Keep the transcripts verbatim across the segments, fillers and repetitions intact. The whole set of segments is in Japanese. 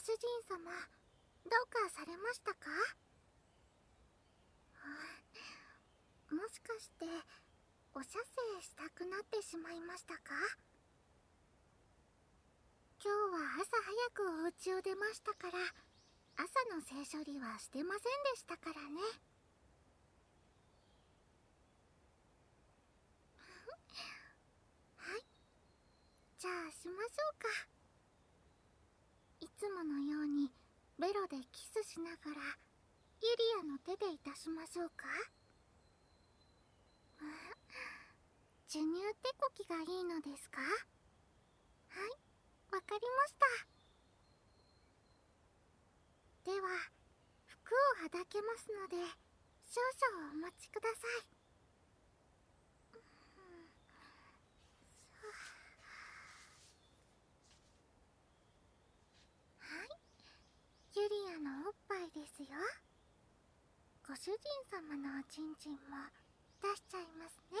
主人様、どうかされましたか？もしかしてお射精したくなってしまいましたか？今日は朝早くお家を出ましたから、朝の性処理はしてませんでしたからね。はい、じゃあしましょうか。いつものようにベロでキスしながらユリアの手でいたしましょうか。授乳手こきがいいのですか？はい、わかりました。では服をはだけますので少々お待ちください。はい、ユリアのおっぱいですよ。ご主人様のおちんちんも出しちゃいますね。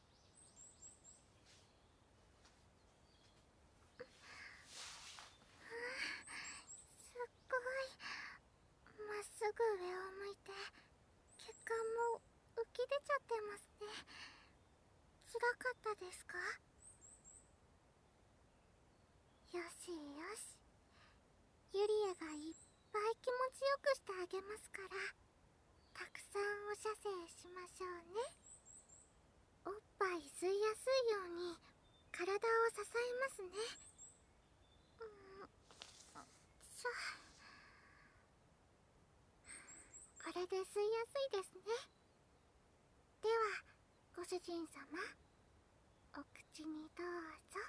すっごいまっすぐ上を向いて血管も浮き出ちゃってますね。辛かったですか？よしよし、ユリアがいっぱい気持ちよくしてあげますから、たくさんお射精しましょうね。おっぱい吸いやすいように体を支えますね。うん、しょ。これで吸いやすいですね。ではご主人様、お口にどうぞ。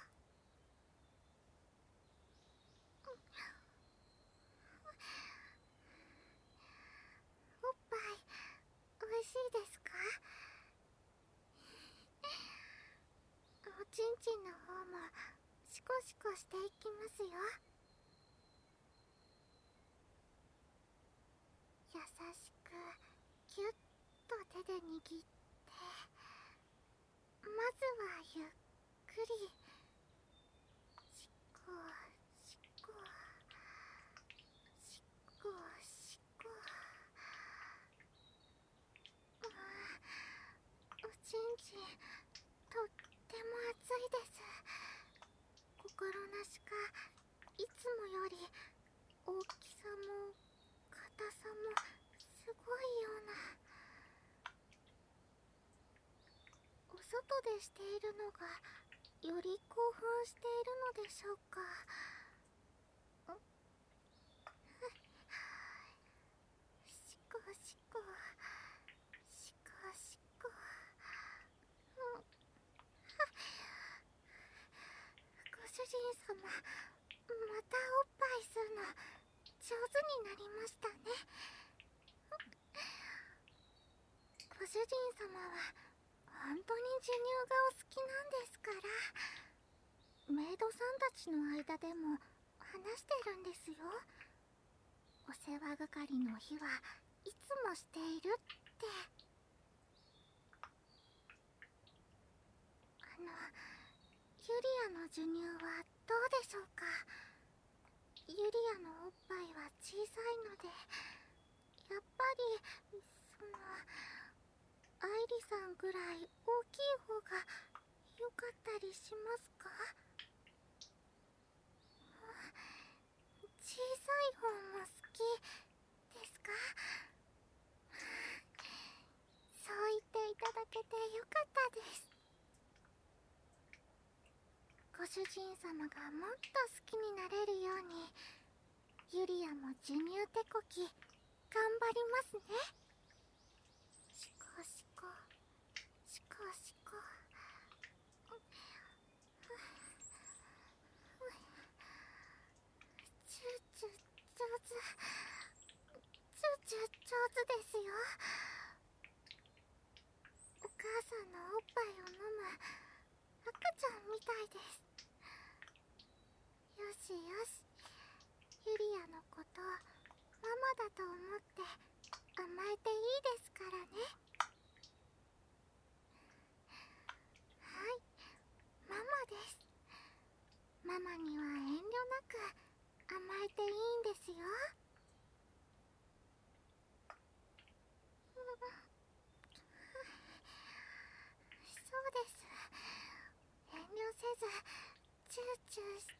おっぱいおいしいですか？おちんちんの方もシコシコしていきますよ。優しくギュッと手で握って、まずはゆっくりしこしこしこしこ。おちんちんとっても熱いです。心なしかいつもより大きさも硬さもすごいような。お外でしているのがより興奮しているのでしょうか。しこしこしこしこ、うん、ご主人様、またおっぱい吸うの上手になりましたね。ご主人様は本当に授乳がお好きなんですから、メイドさんたちの間でも話してるんですよ。お世話係の日はいつもしているって。あの、ユリアの授乳はどうでしょうか？ユリアのおっぱいは小さいので、やっぱりそのアイリさんぐらい大きい方が良かったりしますか？小さい方も好きですか？そう言っていただけてよかったです。ご主人様がもっと好きになれるように、ユリアも授乳手こき頑張りますね。シコシコシコシコ。チューチュー上手、チューチュー上手ですよ。お母さんのおっぱいを飲む赤ちゃんみたいです。よしよし、ユリアのことママだと思って甘えていいですからね。はい、ママです。ママには遠慮なく甘えていいんですよ。そうです。遠慮せずチューチューして。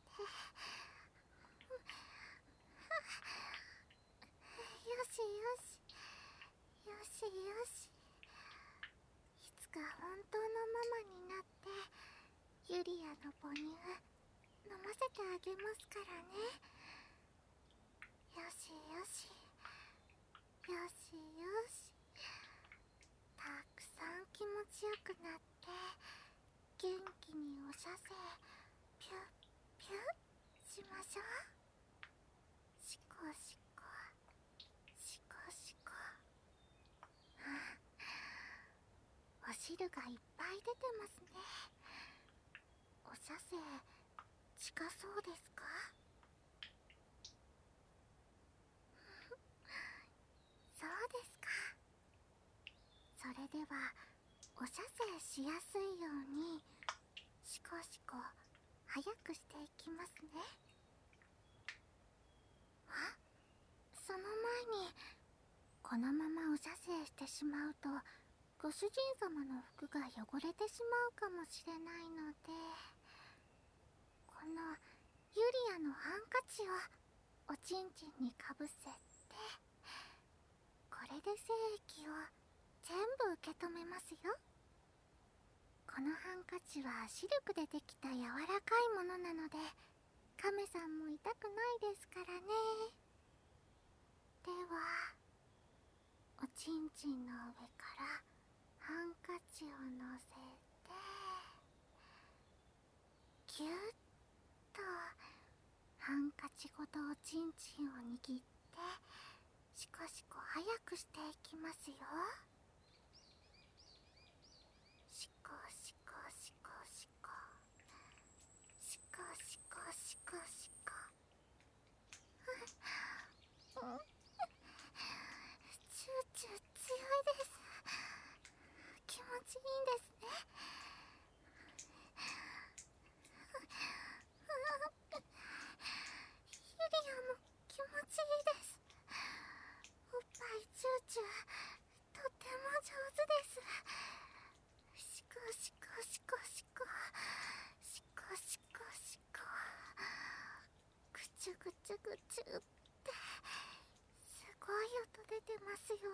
よしよしよしよし。いつか本当のママになってユリアの母乳飲ませてあげますからね。よしよしよしよし。たくさん気持ちよくなって元気にお射精ピュッピュッしましょう。シコシコシコシコ。お汁がいっぱい出てますね。お射精近そうですか？そうですか。それではお射精しやすいようにシコシコ早くしていきますね。あ、その前にこのままお射精してしまうとご主人様の服が汚れてしまうかもしれないので、このユリアのハンカチをおちんちんにかぶせて、これで精液を全部受け止めますよ。このハンカチはシルクでできた柔らかいものなのでカメさんも痛くないですからね。ではおちんちんの上からハンカチをのせてギュッとハンカチごとおちんちんを握ってシコシコ早くしていきますよ。シコシコシコシコシコシコシコシコ。チューチュー強いです。気持ちいいんですね。ユリアも気持ちいいです。おっぱいチューチューとっても上手です。シコシコシコシコシコシコシコ。ぐちゅぐちゅぐちゅってすごい音出てますよ。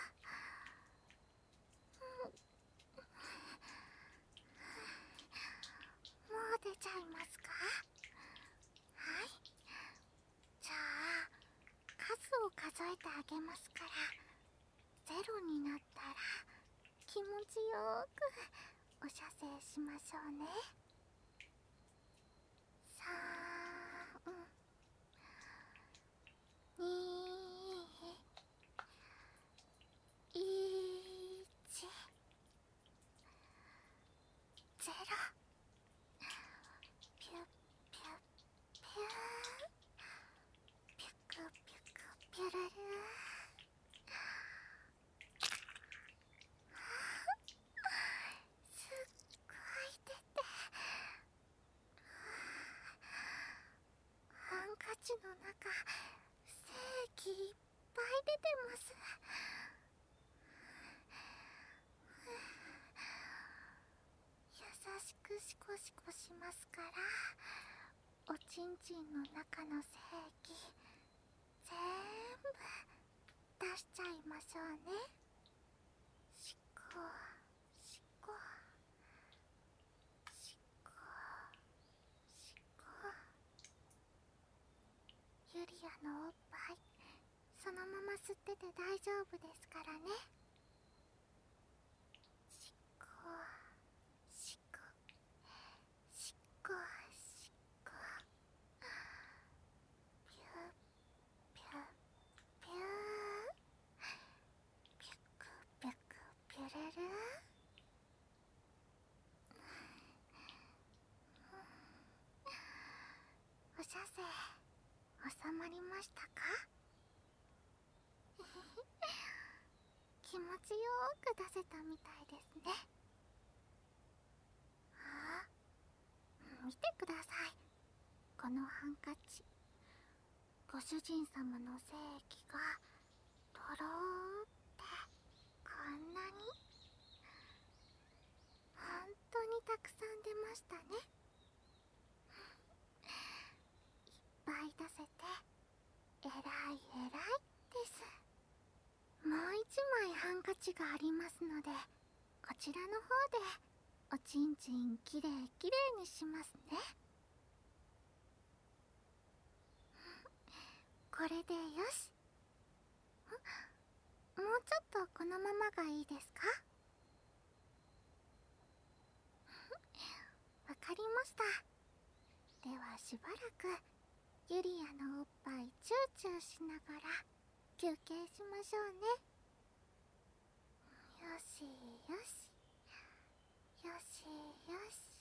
もう出ちゃいますか？はい。じゃあ数を数えてあげますから、ゼロになったら気持ちよーくお射精しましょうね。さん、に、いち、ゼロ。ピュッピュッピュー、ピュクピュクピュルルー。すっごい出て、ハンカチの中精液いっぱい出てます。優しくシコシコしますから、おちんちんの中の精液全部出しちゃいましょうね。シコシコシコシコ。ユリアのおっぱいそのまま吸ってて大丈夫ですからね。シコシコシコシコ。ピュッピュッピュー、ピュクピュクピュルルー。お射精収まりましたか？気持ちよーく出せたみたいですね。あ、見てください。このハンカチご主人様の精液がとろーってこんなに本当にたくさん出ましたね。いっぱい出せてえらいえらいです。もう一枚ハンカチがありますので、こちらの方でおちんちんきれいきれいにしますね。これでよし。もうちょっとこのままがいいですか？わかりました。ではしばらくユリアのおっぱいチューチューしながら休憩しましょうね。よしよしよしよし。